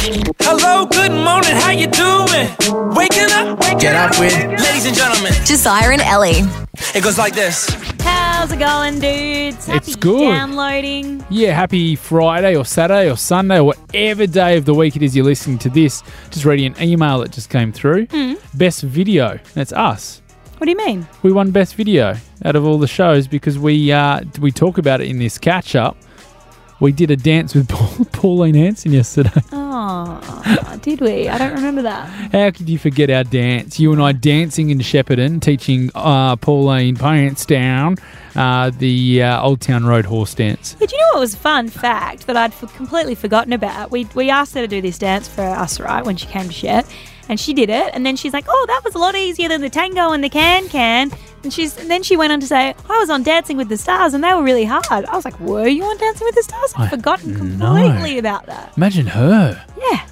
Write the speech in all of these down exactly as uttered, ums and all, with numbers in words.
Hello, good morning, how you doing? Waking up, waking Get up with ladies and gentlemen. Josiah and Ellie. It goes like this. How's it going, dudes? Happy It's good. downloading. Yeah, happy Friday or Saturday or Sunday or whatever day of the week it is you're listening to this. Just reading an email that just came through. Mm. Best video. That's us. What do you mean? We won best video out of all the shows because we uh, we talk about it in this catch up. We did a dance with Paul, Pauline Hanson yesterday. Oh, did we? I don't remember that. How could you forget our dance? You and I dancing in Shepparton, teaching uh, Pauline Pants Down uh, the uh, Old Town Road horse dance. But you know what was a fun fact that I'd f- completely forgotten about? We we asked her to do this dance for us, right, when she came to Shep, and she did it, and then she's like, oh, that was a lot easier than the tango and the can-can. And she's and then she went on to say, I was on Dancing with the Stars and they were really hard. I was like, were you on Dancing with the Stars? I've I forgotten know. completely about that. Imagine her. Yeah.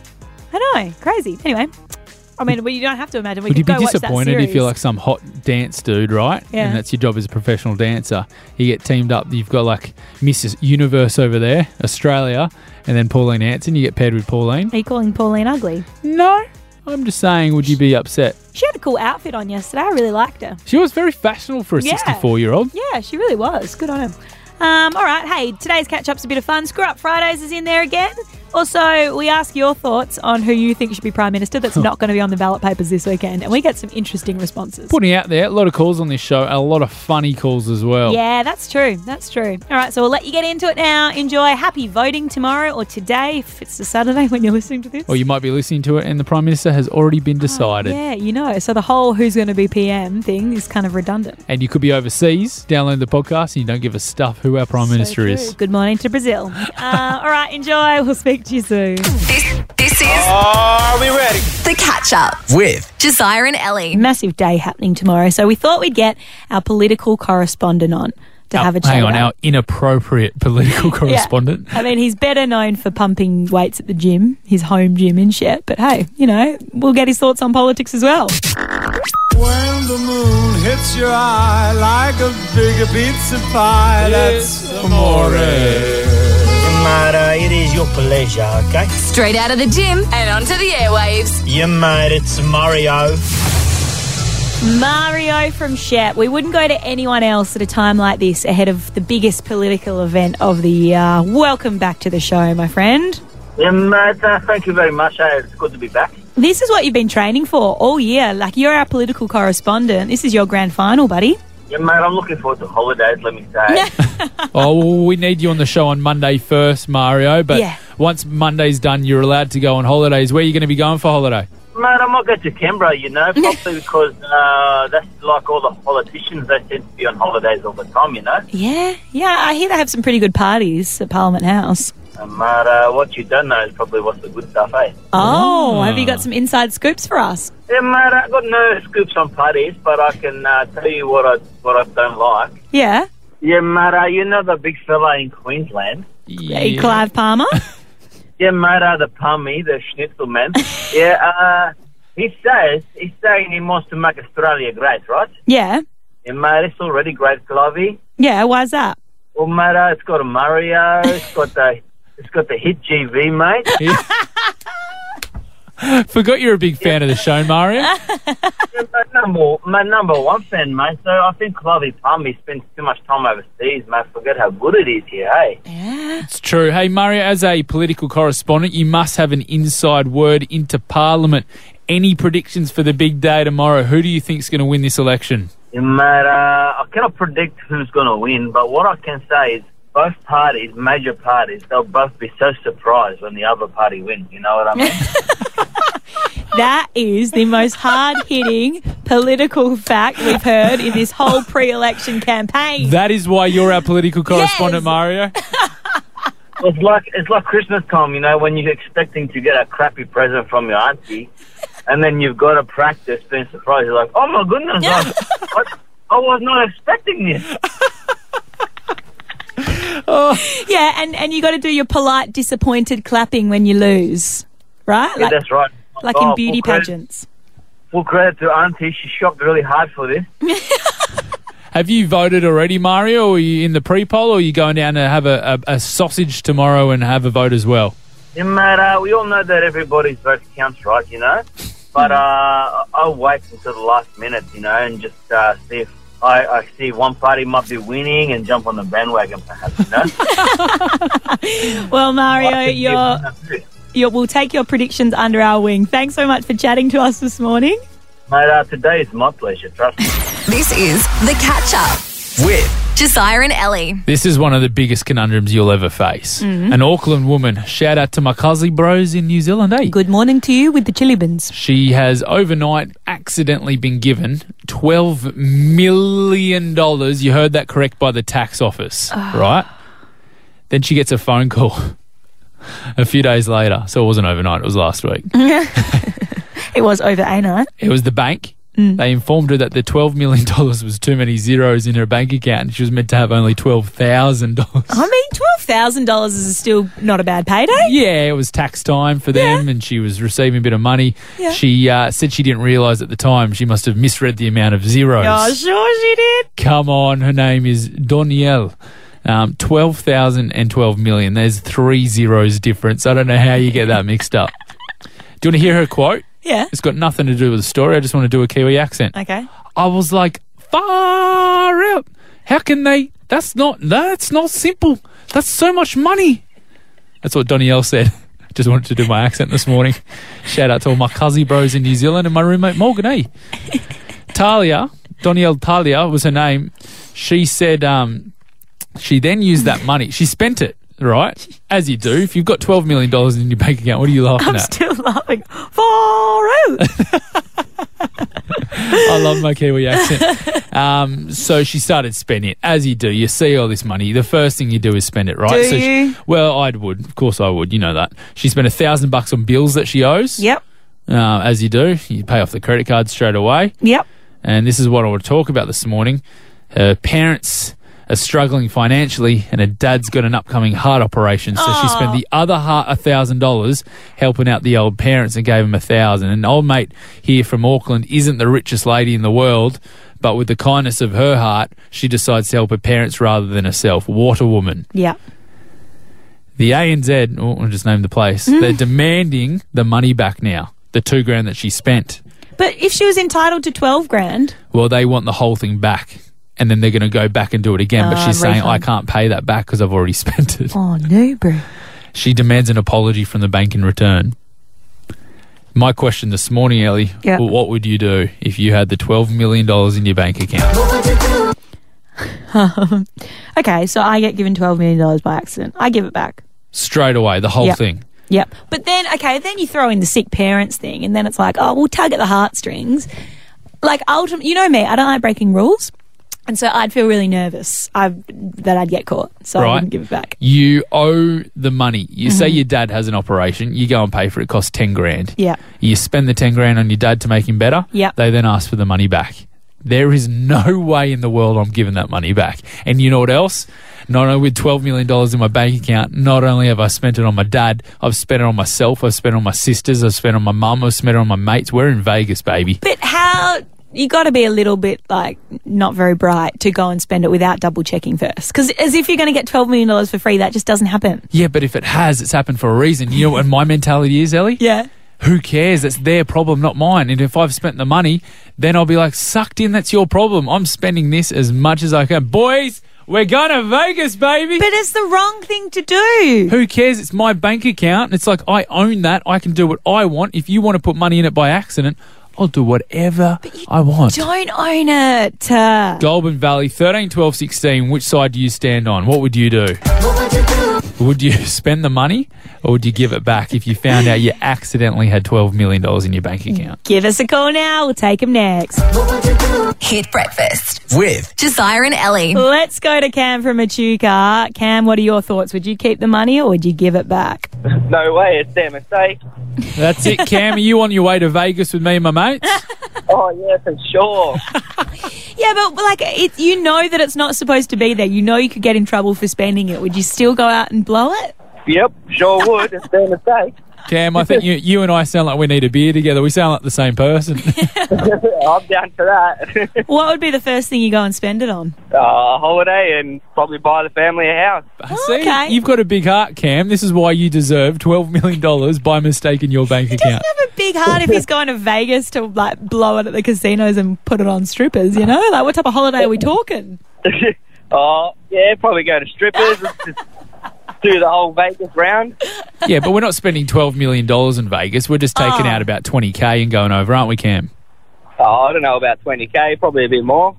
I know. Crazy. Anyway, I mean, well, you don't have to imagine. We Would you could be go watch that disappointed if series. you're like some hot dance dude, right? Yeah. And that's your job as a professional dancer. You get teamed up. You've got like Missus Universe over there, Australia, and then Pauline Hanson. You get paired with Pauline. Are you calling Pauline ugly? No. I'm just saying, would you be upset? She had a cool outfit on yesterday. I really liked her. She was very fashionable for a Yeah. sixty-four-year-old. Yeah, she really was. Good on her. Um, all right. Hey, today's catch-up's a bit of fun. Screw Up Fridays is in there again. Also, we ask your thoughts on who you think should be Prime Minister that's not going to be on the ballot papers this weekend. And we get some interesting responses. Putting out there, a lot of calls on this show, and a lot of funny calls as well. Yeah, that's true. That's true. All right, so we'll let you get into it now. Enjoy. Happy voting tomorrow or today if it's a Saturday when you're listening to this. Or you might be listening to it and the Prime Minister has already been decided. Yeah, you know. So the whole who's going to be P M thing is kind of redundant. And you could be overseas, download the podcast, and you don't give a stuff who our Prime So Minister true. is. Good morning to Brazil. uh, all right, enjoy. We'll speak to you soon. This, this is Are we ready? The Catch Up. with Josiah and Ellie. Massive day happening tomorrow, so we thought we'd get our political correspondent on to Our- have a chat. hang on, about. our inappropriate political correspondent. I mean, he's better known for pumping weights at the gym, his home gym in Shep, but hey, you know, we'll get his thoughts on politics as well. When the moon hits your eye like a big pizza pie, that's amore. Mara, it is your pleasure, okay? Straight out of the gym and onto the airwaves. You mate, it's Mario. Mario from Shep. We wouldn't go to anyone else at a time like this ahead of the biggest political event of the year. Welcome back to the show, my friend. Yeah, mate, uh, thank you very much. Uh, it's good to be back. This is what you've been training for all year. Like, you're our political correspondent. This is your grand final, buddy. Yeah, mate, I'm looking forward to holidays, let me say. Oh, well, we need you on the show on Monday first, Mario. But Yeah. once Monday's done, you're allowed to go on holidays. Where are you going to be going for holiday? Mate, I might go to Canberra, you know, probably because uh, that's like all the politicians, they tend to be on holidays all the time, you know. Yeah, yeah. I hear they have some pretty good parties at Parliament House. And, mate, uh, what you don't know is probably what's the good stuff, eh? Oh, have you got some inside scoops for us? Yeah, mate, I've got no scoops on parties, but I can uh, tell you what I what I don't like. Yeah. Yeah, mate, uh, you know the big fella in Queensland? Hey, Clive Palmer. Yeah, mate, uh, the Pummy, the Schnitzel man. yeah, uh, he says, he's saying he wants to make Australia great, right? Yeah. Yeah, mate, it's already great, Clivey. Yeah, why's that? Well, mate, uh, it's got a Mario, it's got the, it's got the hit G V, mate. Forgot you're a big fan of the show, Mario. Yeah, mate, number, my number one fan, mate. So I think Clivey Pummy spends too much time overseas, mate. Forget how good it is here, hey? Yeah. It's true. Hey, Mario, as a political correspondent, you must have an inside word into Parliament. Any predictions for the big day tomorrow? Who do you think's going to win this election? Yeah, mate, uh, I cannot predict who's going to win, but what I can say is both parties, major parties, they'll both be so surprised when the other party wins. You know what I mean? That is the most hard-hitting political fact we've heard in this whole pre-election campaign. That is why you're our political correspondent, Yes. Mario. It's like it's like Christmas time, you know, when you're expecting to get a crappy present from your auntie, and then you've got to practice being surprised. You're like, oh my goodness, I, I, I was not expecting this. Yeah, and, and you got to do your polite, disappointed clapping when you lose, right? Yeah, Like, that's right. like Oh, in beauty full credit- pageants. Full credit to auntie. She shopped really hard for this. Have you voted already, Mario? Or are you in the pre-poll, or are you going down to have a, a, a sausage tomorrow and have a vote as well? Yeah, mate, uh, we all know that everybody's vote counts, right, you know? But uh, I'll wait until the last minute, you know, and just uh, see if I, I see one party might be winning and jump on the bandwagon, perhaps, you know? Well, Mario, you're, you're, we'll take your predictions under our wing. Thanks so much for chatting to us this morning. Mate, uh, today is my pleasure, trust me. This is The Catch Up With Josiah and Ellie. This is one of the biggest conundrums you'll ever face. Mm-hmm. An Auckland woman, shout out to my cousin bros in New Zealand, eh? Good morning to you with the chili bins. She has overnight accidentally been given twelve million dollars. You heard that correct, by the tax office, right? Then she gets a phone call a few days later. So it wasn't overnight, it was last week. It was over a night. It was the bank. Mm. They informed her that the twelve million dollars was too many zeros in her bank account and she was meant to have only twelve thousand dollars. I mean, twelve thousand dollars is still not a bad payday. Yeah, it was tax time for them and she was receiving a bit of money. Yeah. She uh, said she didn't realise at the time. She must have misread the amount of zeros. Oh, sure she did. Come on, her name is Donielle. Um, twelve thousand and twelve million. There's three zeros difference. I don't know how you get that mixed up. Do you want to hear her quote? Yeah. It's got nothing to do with the story. I just want to do a Kiwi accent. Okay. I was like, far out. How can they? That's not, that's not simple. That's so much money. That's what Donielle said. Just wanted to do my accent this morning. Shout out to all my cuzzy bros in New Zealand and my roommate Morgan, eh? Talia, Donielle Talia was her name. She said um, she then used that money. She spent it, right? As you do. If you've got twelve million dollars in your bank account, what are you laughing I'm at? still laughing. Far out. I love my Kiwi accent. Um, so she started spending it. As you do, you see all this money. The first thing you do is spend it, right? Do so you? She, well, I would. Of course I would. You know that. She spent a thousand bucks on bills that she owes. Yep. Uh, as you do. You pay off the credit card straight away. Yep. And this is what I want to talk about this morning. Her parents are struggling financially and her dad's got an upcoming heart operation. So she spent the other one thousand dollars helping out the old parents and gave them a thousand. And old mate here from Auckland isn't the richest lady in the world, but with the kindness of her heart, she decides to help her parents rather than herself. Water woman. Yep. The A N Z, oh, I'll just name the place, they're demanding the money back now, the two grand that she spent. But if she was entitled to twelve grand, Well, they want the whole thing back. And then they're going to go back and do it again. But Ah, she's saying, refund. I can't pay that back because I've already spent it. oh no, bro. She demands an apology from the bank in return. My question this morning, Ellie, Yeah. well, what would you do if you had the twelve million dollars in your bank account? Okay, so I get given twelve million dollars by accident. I give it back. Straight away, the whole Yep. thing. Yep. But then, okay, then you throw in the sick parents thing, and then it's like, oh, we'll tug at the heartstrings. Like, ultimately, you know me, I don't like breaking rules. And so I'd feel really nervous I, that I'd get caught. So I Right. wouldn't give it back. You owe the money. You say Mm-hmm. your dad has an operation. You go and pay for it. It costs ten grand. Yeah. You spend the ten grand on your dad to make him better. Yep. They then ask for the money back. There is no way in the world I'm giving that money back. And you know what else? Not only with twelve million dollars in my bank account, not only have I spent it on my dad, I've spent it on myself, I've spent it on my sisters, I've spent it on my mum, I've spent it on my mates. We're in Vegas, baby. But how... You got to be a little bit, like, not very bright to go and spend it without double checking first. Because as if you're going to get twelve million dollars for free, that just doesn't happen. Yeah, but if it has, it's happened for a reason. You know what my mentality is, Ellie? Yeah. Who cares? It's their problem, not mine. And if I've spent the money, then I'll be like, sucked in, that's your problem. I'm spending this as much as I can. Boys, we're going to Vegas, baby. But it's the wrong thing to do. Who cares? It's my bank account. It's like, I own that. I can do what I want. If you want to put money in it by accident, I'll do whatever I want. Don't own it. Uh, Goulburn Valley, thirteen, twelve, sixteen. Which side do you stand on? What would you do? Would you spend the money or would you give it back if you found out you accidentally had twelve million dollars in your bank account? give us a call now. We'll take them next. Hit breakfast. with Josiah and Ellie. Let's go to Cam from Echuca. Cam, what are your thoughts? Would you keep the money or would you give it back? No way, it's their mistake. That's it, Cam. Are you on your way to Vegas with me and my mates? Oh, yeah, for sure. Yeah, but like, it, you know that it's not supposed to be there. You know you could get in trouble for spending it. Would you still go out and blow it? Yep, sure would. It's their mistake. Cam, I think you you and I sound like we need a beer together. We sound like the same person. I'm down for that. What would be the first thing you go and spend it on? uh, a holiday and probably buy the family a house. See, okay. you've got a big heart, Cam. This is why you deserve twelve million dollars by mistake in your bank He account. doesn't have a big heart if he's going to Vegas to like blow it at the casinos and put it on strippers, you know? Like, what type of holiday are we talking? Oh, yeah, probably go to strippers. Just do the whole Vegas round. Yeah, but we're not spending twelve million dollars in Vegas. We're just taking Oh. out about twenty K and going over, aren't we, Cam? Oh, I don't know, about twenty K, probably a bit more.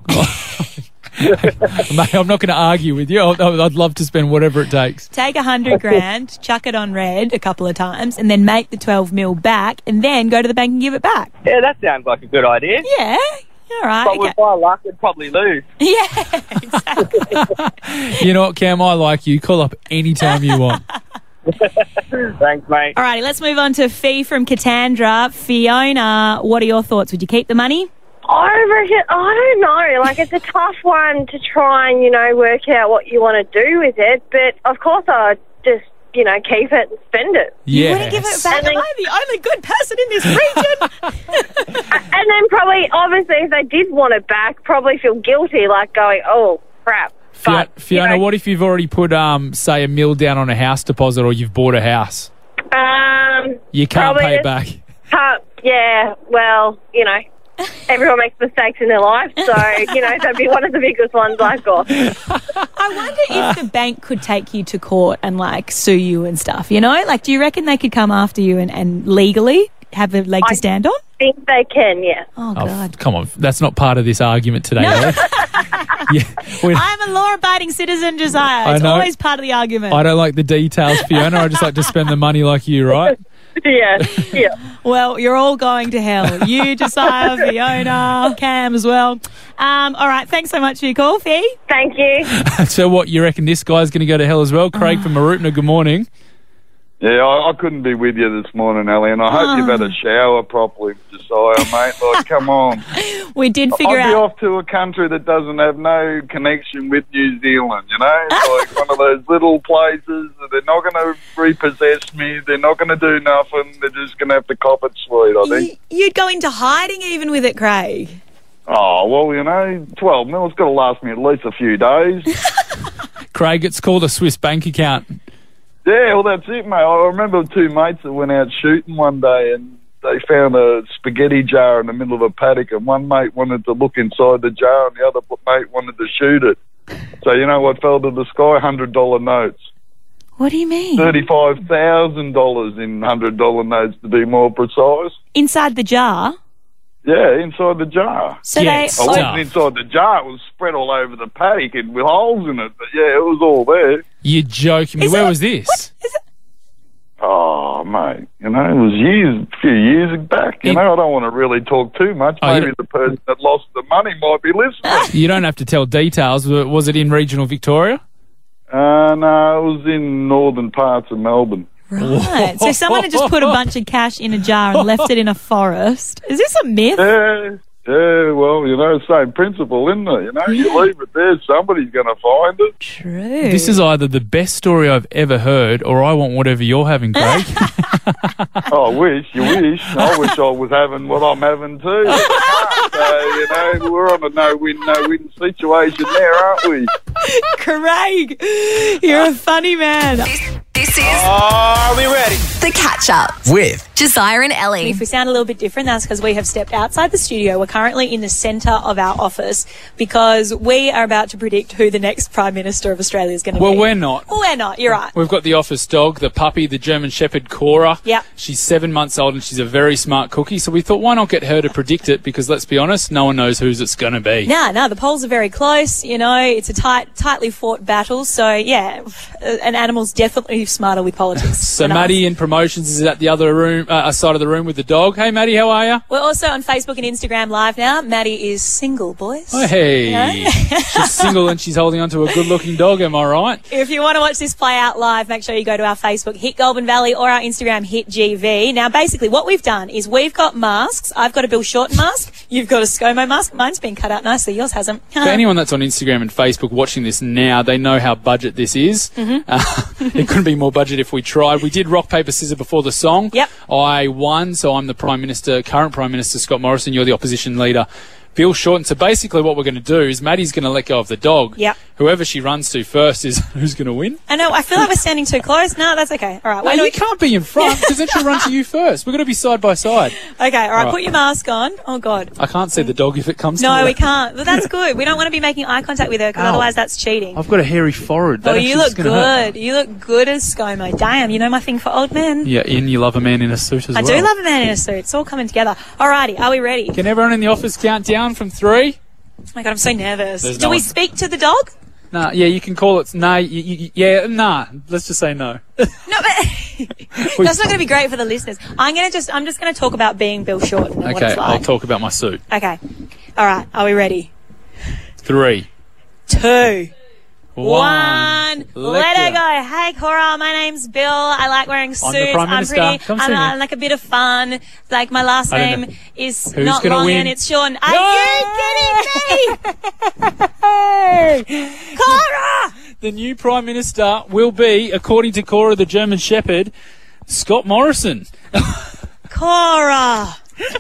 Mate, I'm not going to argue with you. I'd, I'd love to spend whatever it takes. Take a hundred grand, chuck it on red a couple of times, and then make the twelve mil back, and then go to the bank and give it back. Yeah, that sounds like a good idea. Yeah, all right. But with okay. my luck, we'd probably lose. Yeah, exactly. You know what, Cam? I like you. Call up any time you want. Thanks, mate. All righty, let's move on to Fee from Katandra. Fiona, what are your thoughts? Would you keep the money? I reckon, I don't know, like it's a tough one to try and, you know, work out what you want to do with it, but of course I'd just, you know, keep it and spend it. Yeah. Wouldn't give it back. And then- Am I the only good person in this region? And then probably, obviously, if they did want it back, probably feel guilty, like going, oh, crap. Fiona, But, Fiona you know, what if you've already put, um, say, a mil down on a house deposit, or you've bought a house? Um, You can't Probably pay it just- back. can't- yeah, well, you know, everyone makes mistakes in their life, so, you know, that'd be one of the biggest ones I've got. I wonder if the bank could take you to court and like sue you and stuff, you know? Like, do you reckon they could come after you and, and legally have a leg to I- stand on? I think they can, yeah. Oh, Oh, God. f- come on. That's not part of this argument today, Ellie. yeah, we- I'm a law-abiding citizen, Josiah. I It's know. always part of the argument. I don't like the details, Fiona. I just like to spend the money like you, right? Yeah, yeah. Well, you're all going to hell. You, Josiah, Fiona, Cam as well. Um, all right, thanks so much for your call, Fee. Thank you. So what, you reckon this guy's going to go to hell as well? Craig from Marupna, good morning. Yeah, I, I couldn't be with you this morning, Ellie, and I hope you've had a shower properly, Josiah, mate. Like, come on. We did I'd figure be out... off to a country that doesn't have no connection with New Zealand, you know? Like one of those little places that they're not going to repossess me, they're not going to do nothing, they're just going to have to cop it sweet, I think. Y- You'd go into hiding even with it, Craig. Oh, well, you know, twelve mil, it's got to last me at least a few days. Craig, it's called a Swiss bank account. Yeah, well, that's it, mate. I remember two mates that went out shooting one day and they found a spaghetti jar in the middle of a paddock, and one mate wanted to look inside the jar and the other mate wanted to shoot it. So you know what fell to the sky? one hundred dollar notes. What do you mean? thirty-five thousand dollars in one hundred dollar notes, to be more precise. Inside the jar? Yeah, inside the jar. So Yes. they... I Oh. wasn't inside the jar. It was spread all over the paddock and with holes in it. But yeah, it was all there. You're joking me. Is Where it- was this? What? Is it... Oh, mate, you know, it was years, a few years back. You It- know, I don't want to really talk too much. Oh, you Maybe don't- the person that lost the money might be listening. You don't have to tell details. but Was it in regional Victoria? uh, no, it was in northern parts of Melbourne. Right. So someone had just put a bunch of cash in a jar and left it in a forest. Is this a myth? Yeah, yeah, well, you know, same principle, isn't it? You know, you leave it there, somebody's going to find it. True. This is either the best story I've ever heard, or I want whatever you're having, Craig. Oh, I wish, you wish. I wish I was having what I'm having too. So, you know, we're on a no-win, no-win situation there, aren't we? Craig, you're a funny man. This, this is Are we ready? The Catch Up With Josiah and Ellie. If we sound a little bit different, that's because we have stepped outside the studio. We're currently in the centre of our office because we are about to predict who the next Prime Minister of Australia is going to Well, be. we're not. Well, we're not. You're right. We've got the office dog, the puppy, the German Shepherd Cora. Yep. She's seven months old and she's a very smart cookie. So we thought, why not get her to predict it? Because let's be honest, no one knows whose it's going to be. No, no, the polls are very close. You know, it's a tight, tightly fought battle. So, yeah, an animal's definitely smarter with politics. So than us. Maddie in promotions is at the other room, uh, side of the room with the dog. Hey, Maddie, how are you? We're also on Facebook and Instagram Live now. Maddie is single, boys. Oh, hey. Yeah. She's single and she's holding on to a good-looking dog. Am I right? If you want to watch this play out live, make sure you go to our Facebook, Hit Goulburn Valley, or our Instagram, Hit G V. Now, basically, what we've done is we've got masks. I've got a Bill Shorten mask. You've got a ScoMo mask. Mine's been cut out nicely. Yours hasn't. For anyone that's on Instagram and Facebook watching this now, they know how budget this is. Mm-hmm. Uh, it couldn't be more budget if we tried. We did rock, paper, scissors before the song. Yep. I won, so I'm the Prime Minister, current Prime Minister, Scott Morrison. You're the opposition leader, Bill Shorten. So basically what we're going to do is Maddie's going to let go of the dog. Yep. Whoever she runs to first is who's going to win. I know, I feel like we're standing too close. No, that's okay. All right. No, why you don't- can't be in front because then she'll run to you first. We're going to be side by side. Okay, all right, All right. put your mask on. Oh, God. I can't see the dog if it comes to No, me. we can't. Well, that's good. We don't want to be making eye contact with her because Ow. otherwise that's cheating. I've got a hairy forehead. Oh, That you actually look is gonna hurt. good. You look good as ScoMo. Damn, you know my thing for old men. Yeah, Ian, you love a man in a suit as I well. do love a man in a suit. It's all coming together. Alrighty, are we ready? Can everyone in the office count down from three? Oh my God, I'm so nervous. There's Do no we one. speak to the dog? Nah, yeah, you can call it. Nah, y- y- yeah, nah. Let's just say no. No, but that's not going to be great for the listeners. I'm going to just, I'm just going to talk about being Bill Shorten and what Okay, it's I'll like. talk about my suit. Okay. All right, are we ready? Three. Two. One. One. Let her go. Hey, Cora, my name's Bill. I like wearing suits. I'm the Prime Minister. pretty. Come I'm, see me. I like a bit of fun. Like, my last I don't name know. is Who's not gonna long win? and it's Sean. Are you kidding me? Cora! The new Prime Minister will be, according to Cora the German Shepherd, Scott Morrison. Cora.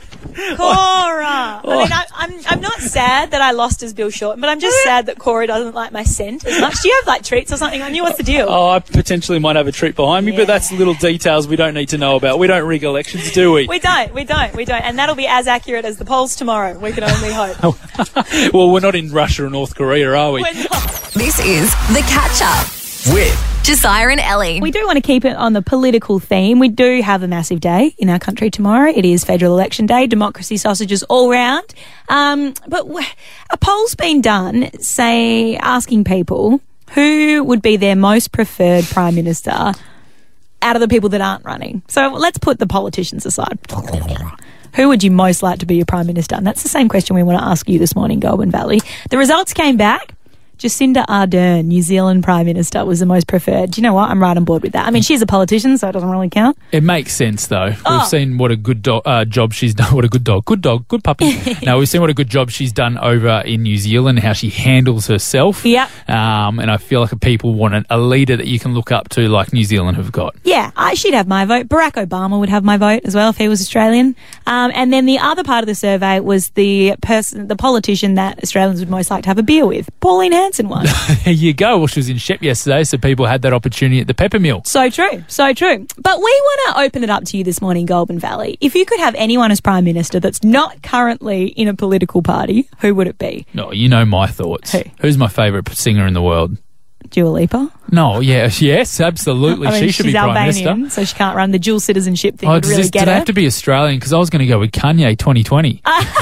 Cora. I mean, I, I'm I'm not sad that I lost as Bill Shorten, but I'm just sad that Cora doesn't like my scent as much. Do you have like treats or something on you? What's the deal? Oh, I potentially might have a treat behind me, Yeah. but that's little details we don't need to know about. We don't rig elections, do we? We don't, we don't, we don't. And that'll be as accurate as the polls tomorrow. We can only hope. Well, we're not in Russia or North Korea, are we? We're not. This is The Catch Up With Josiah and Ellie. We do want to keep it on the political theme. We do have a massive day in our country tomorrow. It is federal election day, democracy sausages all round. Um, but w- a poll's been done, say, asking people who would be their most preferred Prime Minister out of the people that aren't running. So let's put the politicians aside. Who would you most like to be your Prime Minister? And that's the same question we want to ask you this morning, Goulburn Valley. The results came back. Jacinda Ardern, New Zealand Prime Minister, was the most preferred. Do you know what? I'm right on board with that. I mean, she's a politician, so it doesn't really count. It makes sense, though. Oh. We've seen what a good do- uh, job she's done. What a good dog. Good dog. Good puppy. No, we've seen what a good job she's done over in New Zealand, how she handles herself. Yep. Um, and I feel like people want a, a leader that you can look up to like New Zealand have got. Yeah, I, she'd have my vote. Barack Obama would have my vote as well if he was Australian. Um, and then the other part of the survey was the person, the politician that Australians would most like to have a beer with. Pauline Hanson won. There you go. Well, she was in Shep yesterday, so people had that opportunity at the Pepper Mill. So true, so true. But we want to open it up to you this morning, Goulburn Valley. If you could have anyone as Prime Minister that's not currently in a political party, who would it be? No, you know my thoughts. Who? Who's my favourite singer in the world? Dua Lipa? No, yeah, yes, absolutely. I mean, she should she's be Prime Albanian, Minister. so she can't run the dual citizenship thing. Oh, would does really this, get do they her. have to be Australian? Because I was going to go with Kanye twenty twenty.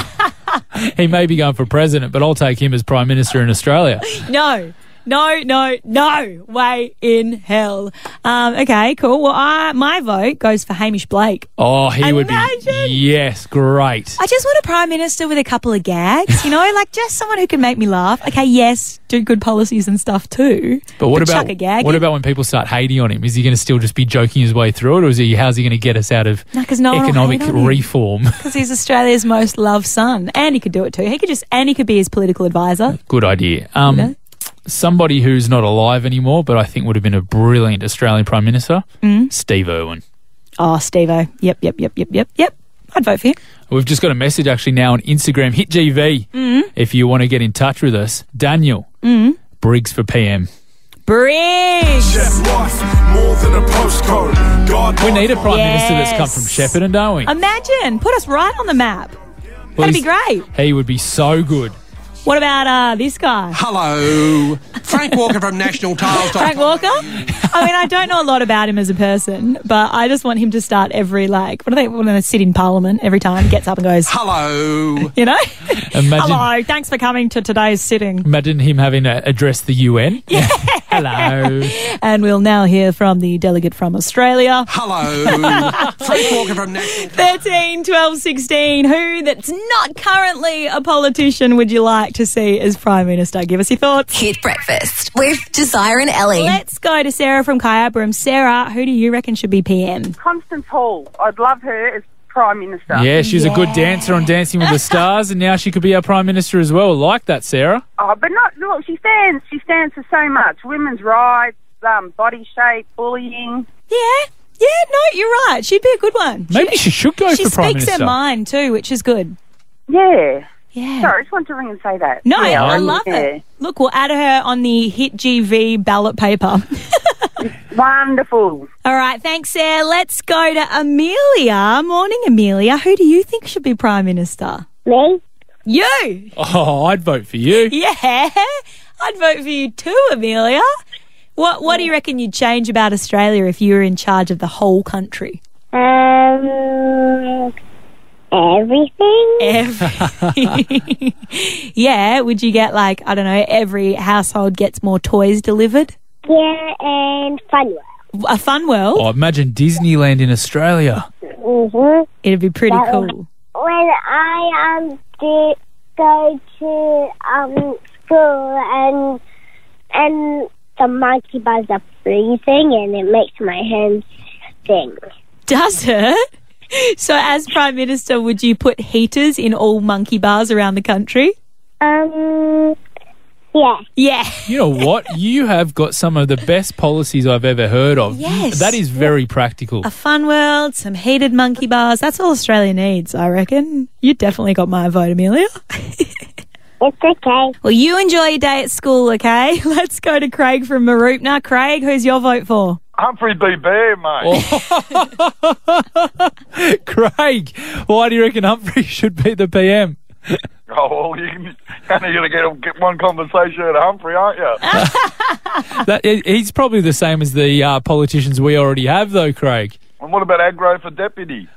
He may be going for president, but I'll take him as Prime Minister in Australia. No, no, no, no way in hell. Um, okay, cool. Well, I, my vote goes for Hamish Blake. Oh, he would Imagine. be. Yes, great. I just want a Prime Minister with a couple of gags, you know, like just someone who can make me laugh. Okay, yes, do good policies and stuff too. But what about chuck a gag what in. about when people start hating on him? Is he going to still just be joking his way through it, or is he? How's he going to get us out of No, 'cause no one will economic hate on him. reform? Because he's Australia's most loved son, and he could do it too. He could just, and he could be his political advisor. Good idea. Um, You know? Somebody who's not alive anymore, but I think would have been a brilliant Australian Prime Minister, Mm. Steve Irwin. Oh, Steve-O. Yep, yep, yep, yep, yep, yep. I'd vote for him. We've just got a message actually now on Instagram. Hit G V Mm. if you want to get in touch with us. Daniel Briggs for P M. Briggs. More than a postcode. God We need a Prime Minister that's come Yes. from Shepparton, don't we? Imagine, put us right on the map. Well, That'd be he's- great. He would be so good. What about uh, this guy? Hello, Frank Walker from National Tiles. Frank Walker? I mean, I don't know a lot about him as a person, but I just want him to start every, like, what do they, when they sit in Parliament every time, he gets up and goes, Hello. you know? Imagine, Hello, thanks for coming to today's sitting. imagine him having to address the U N. Yeah. Hello. And we'll now hear from the delegate from Australia. Hello, Frank Walker from National Tiles. thirteen, twelve, sixteen. Who that's not currently a politician would you like to see as Prime Minister? Give us your thoughts. Hit Breakfast with Josiah and Ellie. Let's go to Sarah from Kyabram. Sarah, who do you reckon should be P M? Constance Hall. I'd love her as Prime Minister. Yeah, she was a good Yeah. dancer on Dancing with the Stars, and now she could be our Prime Minister as well. Like that, Sarah. Oh, but not look. She stands. She stands for so much: women's rights, um, body shape, bullying. Yeah, yeah, no, you're right. She'd be a good one. Maybe she should go She for Prime speaks Minister. her mind too, which is good. Yeah. Yeah. Sorry, I just wanted to ring and say that. No, yeah, I um, love yeah. it. Look, we'll add her on the Hit G V ballot paper. Wonderful. All right, thanks, Sarah. Let's go to Amelia. Morning, Amelia. Who do you think should be Prime Minister? Me? You. Oh, I'd vote for you. Yeah, I'd vote for you too, Amelia. What What do you reckon you'd change about Australia if you were in charge of the whole country? Um, everything. Everything. Yeah, would you get like, I don't know, every household gets more toys delivered? Yeah, and fun world. A fun world? Oh, imagine Disneyland in Australia. Mm-hmm. It'd be pretty That cool. was- When I um did go to um school and and the monkey bars are freezing and it makes my hands sting. Does it? So as Prime Minister, would you put heaters in all monkey bars around the country? Um, yeah. Yeah. You know what? You have got some of the best policies I've ever heard of. Yes. That is very practical. A fun world, some heated monkey bars. That's all Australia needs, I reckon. You definitely got my vote, Amelia. It's okay. Well, you enjoy your day at school, okay? Let's go to Craig from Maroopna. Craig, who's your vote for? Humphrey B. Bear, mate. Craig, why do you reckon Humphrey should be the P M? Oh, well, you can, you're going to get, get one conversation out of Humphrey, aren't you? That, he's probably the same as the uh, politicians we already have, though, Craig. And what about Agro for deputy?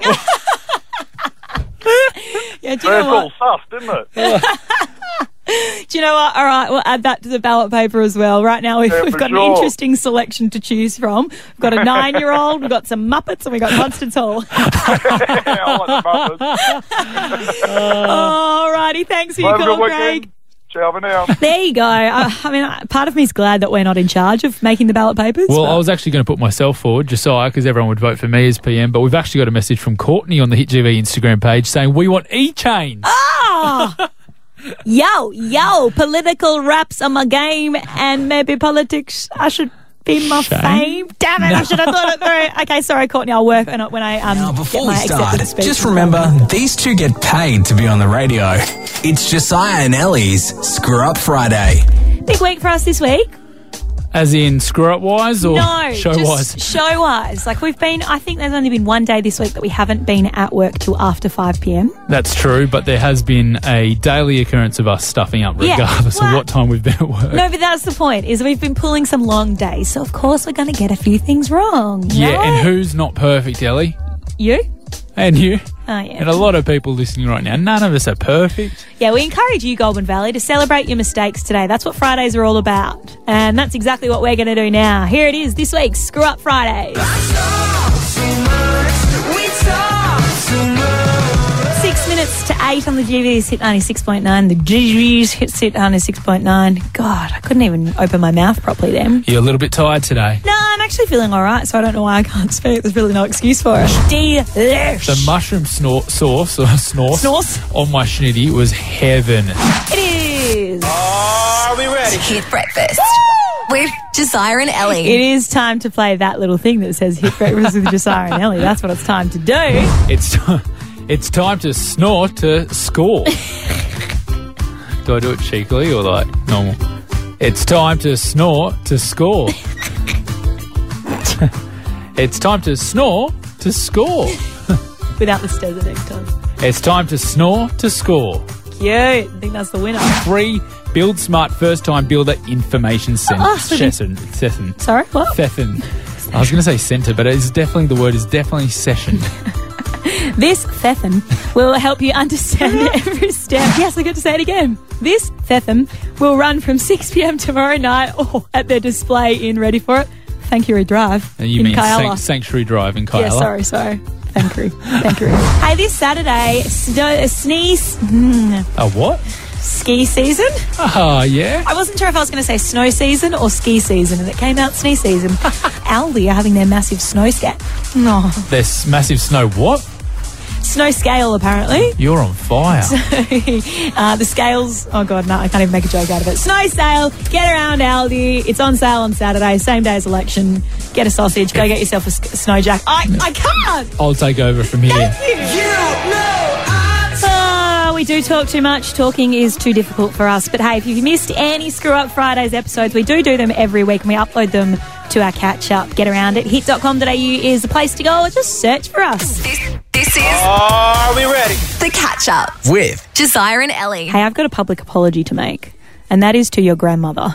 Yeah, do you That's know all what? soft, isn't it? Do you know what? All right, we'll add that to the ballot paper as well. Right now, we've, Yeah, we've for got an sure. interesting selection to choose from. We've got a nine-year-old, we've got some Muppets, and we've got Constance Hall. I like the Muppets. All righty, thanks for your Have a good call, weekend. Craig. Ciao for now. There you go. Uh, I mean, uh, part of me is glad that we're not in charge of making the ballot papers. Well, but- I was actually going to put myself forward, Josiah, because everyone would vote for me as P M, but we've actually got a message from Courtney on the Hit G V Instagram page saying we want e-chains. Ah! Yo, yo, political raps are my game, and maybe politics, I should be my Shame. fame. Damn it, I should have thought it through. Okay, sorry, Courtney, I'll work on it when I um, Now, get before we my start, acceptance speech. just remember, these two get paid to be on the radio. It's Josiah and Ellie's Screw Up Friday. Big week for us this week. As in screw-up-wise or No, show-wise? just show-wise. Like, we've been, I think there's only been one day this week that we haven't been at work till after five p.m. That's true, but there has been a daily occurrence of us stuffing up Yeah, regardless well- of what time we've been at work. No, but that's the point, is we've been pulling some long days, so of course we're going to get a few things wrong. yeah, right? and who's not perfect, Ellie? You? And you? Oh, yeah. And a lot of people listening right now. None of us are perfect. Yeah, we encourage you, Goulburn Valley, to celebrate your mistakes today. That's what Fridays are all about. And that's exactly what we're going to do now. Here it is, this week's Screw Up Fridays. Six minutes to eight on the G V's Hit ninety-six point nine. The G V's Hits Hit ninety-six point nine. God, I couldn't even open my mouth properly then. You're a little bit tired today. No, I'm actually feeling all right, so I don't know why I can't speak. There's really no excuse for it. Delish. The mushroom snor- sauce, or snorse, Snorse? on my schnitty was heaven. It is. Are we ready? Hit breakfast with Josiah and Ellie. It is time to play that little thing that says Hit Breakfast with Josiah and Ellie. That's what it's time to do. It's t- it's time to snore to score. Do I do it cheekily or like normal? It's time to snore to score. It's time to snore to score. Without the stairs next time. It's time to snore to score. Cute. I think that's the winner. Free Build Smart First Time Builder Information Centre. Oh, so the- Session. Session. Sorry, what? Session. I was going to say centre, but it's definitely, the word is definitely session. This Thetham will help you understand every step. Yes, I got to say it again. This Thetham will run from six p.m. tomorrow night oh, at their display in, ready for it, Thank Drive And you in mean Kyala. Sanct- Sanctuary Drive in Kyala? Yeah, sorry, sorry. Thank you. Thank you. Hey, this Saturday, snow, sneeze, mm, A what? ski season. Oh, yeah. I wasn't sure if I was going to say snow season or ski season, and it came out sneeze season. Aldi are having their massive snow scat. No. There's massive snow what? Snow scale, apparently. You're on fire. uh, the scales, oh God, no, I can't even make a joke out of it. Snow sale, get around Aldi. It's on sale on Saturday, same day as election. Get a sausage, go get yourself a, s- a snow jack. I, I can't! I'll take over from here. Thank you. Oh, we do talk too much. Talking is too difficult for us. But hey, if you've missed any Screw Up Fridays episodes, we do do them every week and we upload them to our catch up. Get around it. hit dot com dot a u is the place to go, or just search for us. This, this is Are we ready? the catch up With Josiah and Ellie. Hey, I've got a public apology to make, and that is to your grandmother.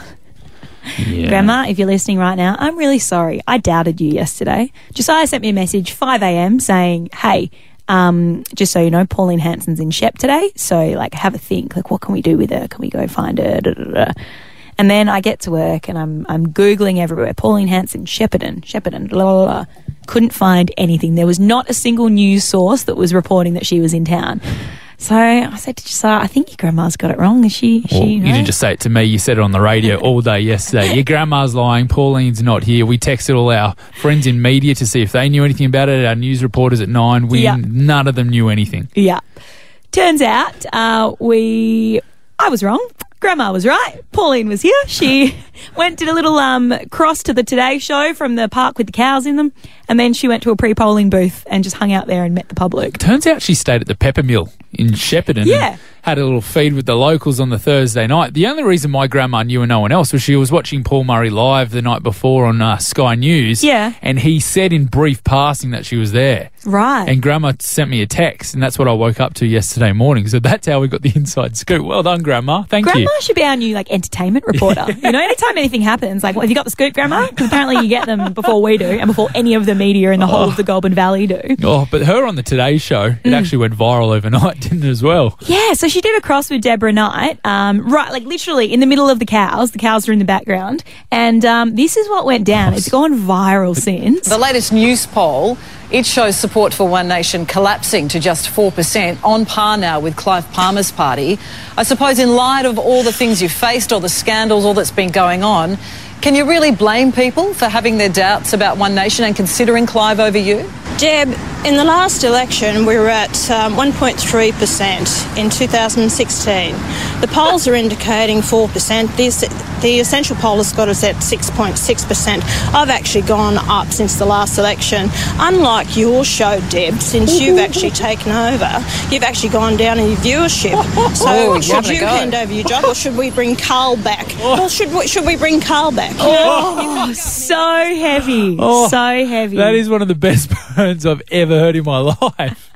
Yeah. Grandma, if you're listening right now, I'm really sorry. I doubted you yesterday. Josiah sent me a message five a.m. saying, hey, um, just so you know, Pauline Hanson's in Shep today, so like have a think. Like, what can we do with her? Can we go find her? Da, da, da. And then I get to work and I'm I'm Googling everywhere. Pauline Hanson, Shepparton, Shepparton, blah, blah, blah. Couldn't find anything. There was not a single news source that was reporting that she was in town. So I said to Josiah, I think your grandma's got it wrong. Is she? Is Well, she you no? didn't just say it to me. You said it on the radio all day yesterday. Your grandma's lying. Pauline's not here. We texted all our friends in media to see if they knew anything about it. Our news reporters at nine. We, Yeah. None of them knew anything. Yeah. Turns out uh, we... I was wrong. Grandma was right. Pauline was here. She went, did a little um, cross to the Today Show from the park with the cows in them, and then she went to a pre-polling booth and just hung out there and met the public. Turns out she stayed at the Pepper Mill in Shepparton. Yeah. And had a little feed with the locals on the Thursday night. The only reason my grandma knew and no one else was she was watching Paul Murray live the night before on uh, Sky News. Yeah. And he said in brief passing that she was there. Right. And Grandma sent me a text, and that's what I woke up to yesterday morning. So that's how we got the inside scoop. Well done, Grandma. Thank Grandma you. should be our new like entertainment reporter. You know, anytime anything happens, like, well, have you got the scoop, Grandma? Because apparently you get them before we do, and before any of the media in the whole of the Goulburn Valley do. Oh, but her on the Today Show, it Mm. actually went viral overnight, didn't it, as well? Yeah, so she did a cross with Deborah Knight, um, right, like literally in the middle of the cows. The cows are in the background, and um, this is what went down. It's gone viral since. The latest news poll, it shows support for One Nation collapsing to just four percent, on par now with Clive Palmer's party. I suppose in light of all the things you've faced, all the scandals, all that's been going on, can you really blame people for having their doubts about One Nation and considering Clive over you? Deb, in the last election we were at um, one point three percent in two thousand sixteen. The polls are indicating four percent. The, the Essential poll has got us at six point six percent. I've actually gone up since the last election. Unlike your show, Deb, since you've actually taken over, you've actually gone down in your viewership. So Oh, should having a you go. hand over your job, or should we bring Carl back? Well, should we, should we bring Carl back? You know, Oh, so heavy. Oh, so heavy. That is one of the best burns I've ever heard in my life.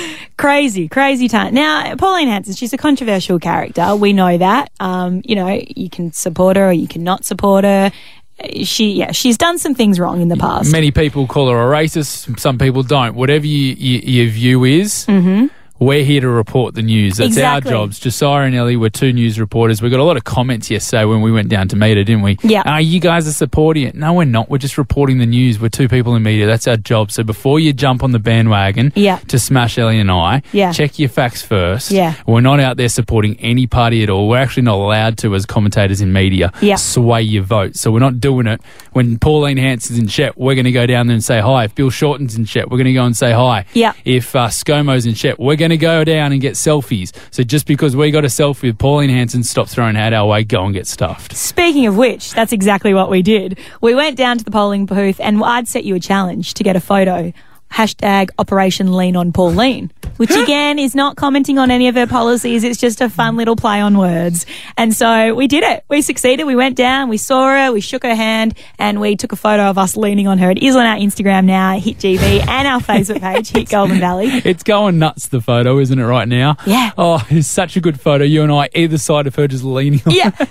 Crazy, crazy time. Now, Pauline Hanson, she's a controversial character. We know that. Um, you know, you can support her or you cannot support her. She, yeah, she's done some things wrong in the past. Many people call her a racist. Some people don't. Whatever you, you, your view is, Mm-hmm. we're here to report the news. That's Exactly. our jobs. Josiah and Ellie were two news reporters. We got a lot of comments yesterday when we went down to meet her, didn't we? Yeah. Ah, you guys are supporting it. No, we're not. We're just reporting the news. We're two people in media. That's our job. So before you jump on the bandwagon Yeah. to smash Ellie and I, Yeah. check your facts first. Yeah. We're not out there supporting any party at all. We're actually not allowed to, as commentators in media, Yeah. sway your vote. So we're not doing it. When Pauline Hanson's in Shep, we're going to go down there and say hi. If Bill Shorten's in Shep, we're going to go and say hi. Yeah. If uh, ScoMo's in Shep, we're going to go down and get selfies. So just because we got a selfie with Pauline Hanson, stop throwing hat our way, go and get stuffed. Speaking of which, that's exactly what we did. We went down to the polling booth and I'd set you a challenge to get a photo. Hashtag Operation Lean on Pauline, which again is not commenting on any of her policies. It's just a fun little play on words. And so we did it. We succeeded. We went down, we saw her, we shook her hand, and we took a photo of us leaning on her. It is on our Instagram now, Hit G B, and our Facebook page, Hit Goulburn Valley. It's going nuts, the photo, isn't it, right now? Yeah. Oh, it's such a good photo. You and I, either side of her, just leaning on Yeah.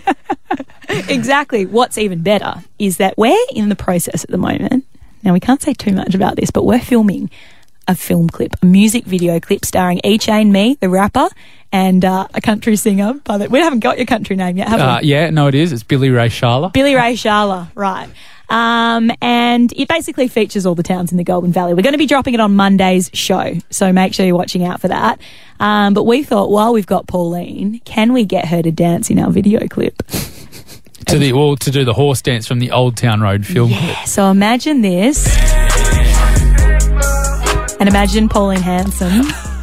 Exactly. What's even better is that we're in the process at the moment. Now, we can't say too much about this, but we're filming a film clip, a music video clip starring E-Chain Me, the rapper, and uh, a country singer. By the, we haven't got your country name yet, have we? Uh, yeah, no, it is. It's Billy Ray Sharla. Billy Ray Sharla, right. Um, and it basically features all the towns in the Goulburn Valley. We're going to be dropping it on Monday's show, so make sure you're watching out for that. Um, but we thought, while we've got Pauline, can we get her to dance in our video clip? To the well, to do the horse dance from the Old Town Road film. Yeah, so imagine this. And imagine Pauline Hanson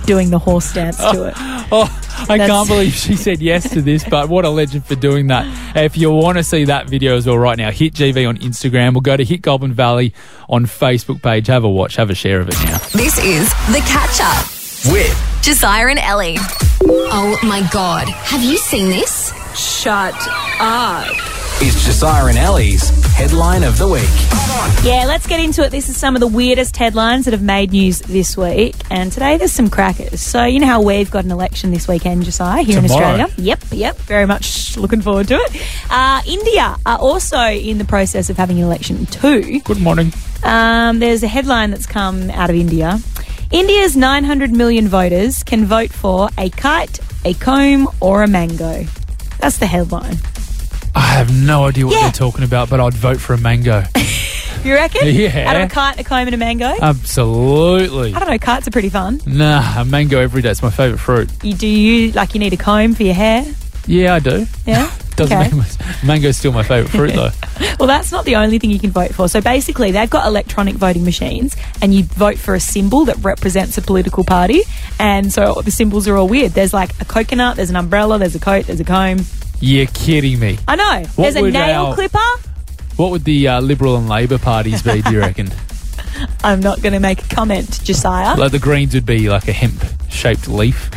doing the horse dance to it. Oh, I That's- can't believe she said yes to this, but what a legend for doing that. If you want to see that video as well right now, hit G V on Instagram or go to Hit Goulburn Valley on Facebook page. Have a watch, have a share of it now. This is The Catch Up With Josiah and Ellie. Oh my God. Have you seen this? Shut up. It's Josiah and Ellie's Headline of the Week. Yeah, let's get into it. This is some of the weirdest headlines that have made news this week. And today there's some crackers. So you know how we've got an election this weekend, Josiah, here Tomorrow. in Australia? Yep, yep. Very much looking forward to it. Uh, India are also in the process of having an election too. Good morning. Um, there's a headline that's come out of India. India's nine hundred million voters can vote for a kite, a comb or a mango. That's the headline. I have no idea what Yeah. they're talking about, but I'd vote for a mango. You reckon? Yeah. Out of a kite, a comb and a mango? Absolutely. I don't know, kites are pretty fun. Nah, a mango every day. It's my favourite fruit. You do you like you need a comb for your hair? Yeah, I do. Yeah. Doesn't Okay. mean mango's still my favourite fruit though. Well, that's not the only thing you can vote for. So basically, they've got electronic voting machines, and you vote for a symbol that represents a political party. And so the symbols are all weird. There's like a coconut, there's an umbrella, there's a coat, there's a comb. You're kidding me. I know. What There's a would nail our- clipper. What would the uh, Liberal and Labor parties be, do you reckon? I'm not going to make a comment, Josiah. Like the Greens would be like a hemp-shaped leaf.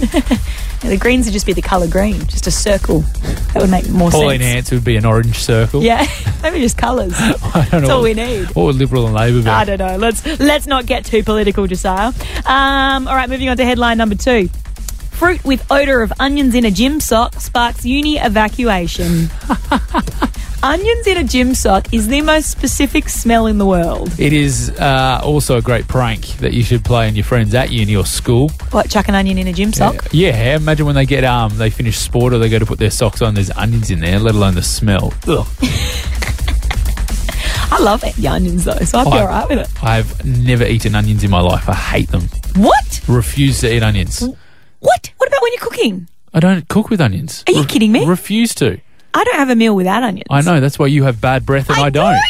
The greens would just be the colour green, just a circle. That would make more Pauline sense. Hance would be an orange circle. Yeah, maybe just colours. I don't know. That's all what, we need. What would Liberal and Labor be? I don't know. Let's let's not get too political, Josiah. Um, all right, moving on to headline number two. Fruit with odour of onions in a gym sock sparks uni evacuation. Onions in a gym sock is the most specific smell in the world. It is uh, also a great prank that you should play on your friends at uni or school. What, chuck an onion in a gym sock? Yeah, imagine when they get um they finish sport or they go to put their socks on, there's onions in there, let alone the smell. Ugh. I love it, the onions though, so I'd be I- all right with it. I've never eaten onions in my life. I hate them. What? Refuse to eat onions. What? What about when you're cooking? I don't cook with onions. Are you kidding me? Refuse to. I don't have a meal without onions. I know, that's why you have bad breath and I, don't.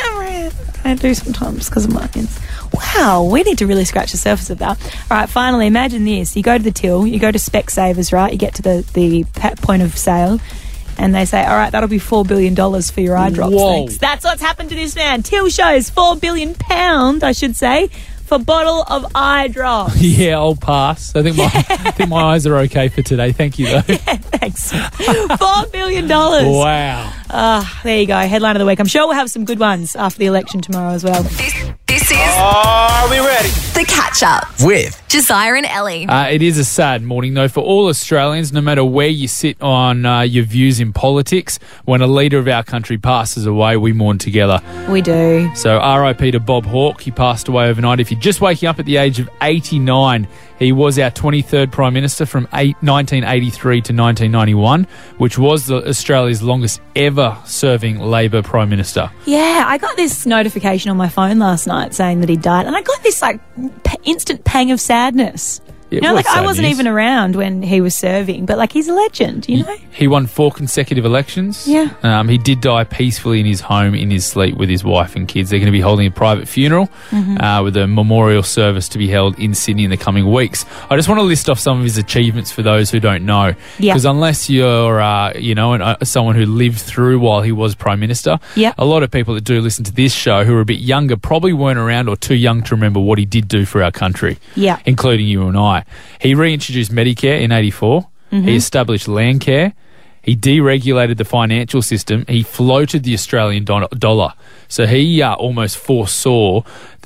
I do sometimes because of my onions. Wow, we need to really scratch the surface of that. All right, finally, imagine this. You go to the till, you go to Specsavers, right? You get to the, the pa- point of sale, and they say, all right, that'll be four billion dollars for your eye drops. Whoa. Thanks. That's what's happened to this man. Till shows four billion pounds, I should say, for bottle of eye drops. Yeah, I'll pass. I think my I think my eyes are okay for today. Thank you though. Thanks. four billion dollars. Wow. Ah, there you go. Headline of the week. I'm sure we'll have some good ones after the election tomorrow as well. This, this is Are we ready? The Catch Up. With Josiah and Ellie. Uh, it is a sad morning, though, for all Australians, no matter where you sit on uh, your views in politics. When a leader of our country passes away, we mourn together. We do. So R I P to Bob Hawke. He passed away overnight. If you're just waking up at the age of eighty-nine, he was our twenty-third Prime Minister from eight, nineteen eighty-three to nineteen ninety-one, which was the, Australia's longest ever serving Labor Prime Minister. Yeah, I got this notification on my phone last night saying that he died, and I got this like p- instant pang of sadness. Yeah, You know, well, like I sad wasn't news. even around when he was serving, but like he's a legend, you know? He won four consecutive elections. Yeah. Um, he did die peacefully in his home in his sleep with his wife and kids. They're going to be holding a private funeral Mhm. uh, with a memorial service to be held in Sydney in the coming weeks. I just want to list off some of his achievements for those who don't know. Yeah. Because unless you're, uh, you know, an, uh, someone who lived through while he was Prime Minister, Yeah. a lot of people that do listen to this show who are a bit younger probably weren't around or too young to remember what he did do for our country. Yeah. Including you and I. He reintroduced Medicare in eighty-four. Mhm. He established Landcare. He deregulated the financial system. He floated the Australian do- dollar. So he uh, almost foresaw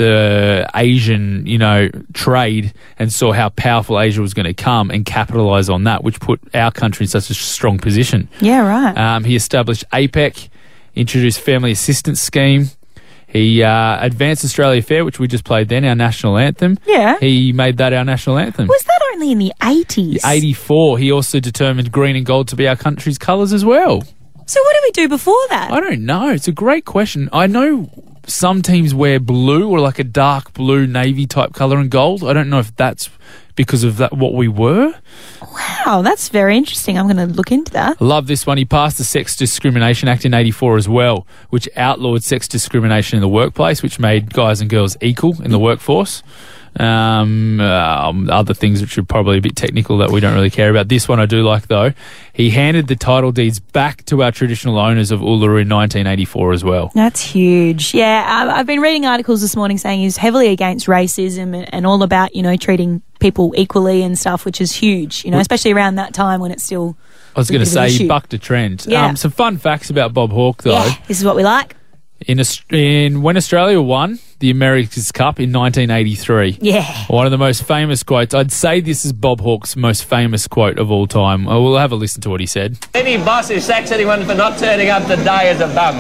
the Asian, you know, trade and saw how powerful Asia was going to come and capitalise on that, which put our country in such a strong position. Yeah, right. Um, he established APEC, introduced Family Assistance Scheme. He uh, advanced Australia Fair, which we just played then, our national anthem. Yeah. He made that our national anthem. Was that only in the eighties? eighty-four, he also determined green and gold to be our country's colours as well. So what did we do before that? I don't know. It's a great question. I know some teams wear blue or like a dark blue navy type colour and gold. I don't know if that's because of that what we were. Wow, that's very interesting. I'm going to look into that. I love this one. He passed the Sex Discrimination Act in eighty-four as well, which outlawed sex discrimination in the workplace, which made guys and girls equal in the workforce. Um, um, other things which are probably a bit technical that we don't really care about. This one I do like, though. He handed the title deeds back to our traditional owners of Uluru in nineteen eighty-four as well. That's huge. Yeah, I- I've been reading articles this morning saying he's heavily against racism and, and all about, you know, treating people equally and stuff, which is huge, you know, especially around that time when it's still I was going to say, he bucked a trend. Yeah. Um, some fun facts about Bob Hawke, though. Yeah, this is what we like. In, Aust- in when Australia won the America's Cup in nineteen eighty-three. Yeah. One of the most famous quotes. I'd say this is Bob Hawke's most famous quote of all time. Uh, We'll have a listen to what he said. Any boss who sacks anyone for not turning up to die is a bum.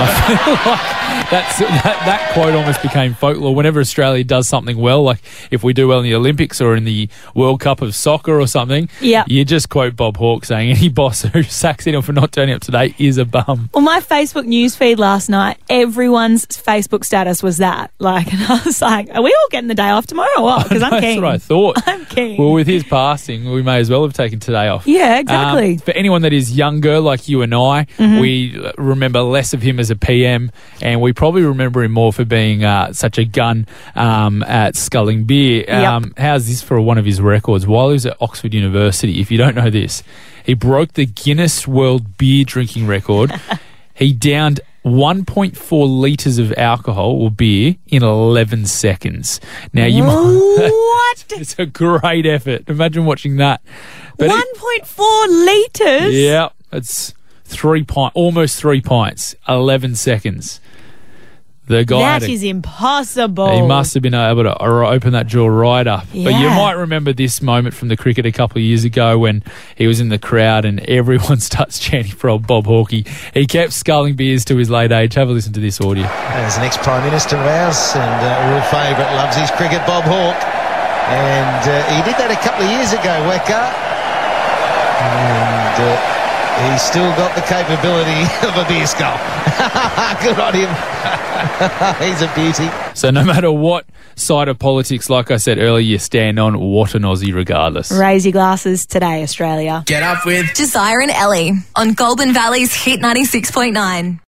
That's, that, that quote almost became folklore. Whenever Australia does something well, like if we do well in the Olympics or in the World Cup of soccer or something, yeah. you just quote Bob Hawke saying any boss who sacks anyone for not turning up today is a bum. Well, my Facebook news feed last night, everyone's Facebook status was that. Like, and I was like, are we all getting the day off tomorrow or what? Because I'm That's keen. what I thought. I'm keen. Well, with his passing, we may as well have taken today off. Yeah, exactly. Um, for anyone that is younger, like you and I, Mhm. we remember less of him as a P M, and we probably remember him more for being uh, such a gun um, at sculling beer. Um, how's this for one of his records? While he was at Oxford University, if you don't know this, he broke the Guinness World Beer Drinking Record. He downed one point four litres of alcohol or beer in eleven seconds. Now, you might... What? It's a great effort. Imagine watching that. But it- one point four litres? yeah, it's three pint, almost three pints, eleven seconds. The guy had That a- is impossible. he must have been able to o- open that jaw right up. But you Yeah. might remember this moment from the cricket a couple of years ago when he was in the crowd and everyone starts chanting for old Bob Hawke. He kept sculling beers to his late age. Have a listen to this audio. As an ex-Prime Minister of ours and uh, a real favourite, loves his cricket, Bob Hawke. And uh, he did that a couple of years ago, Weka. And uh, he's still got the capability of a beer skull. Good on him. He's a beauty. So no matter what side of politics, like I said earlier, you stand on, what an Aussie regardless. Raise your glasses today, Australia. Get up with Josiah and Ellie on Goulburn Valley's Hit ninety-six point nine.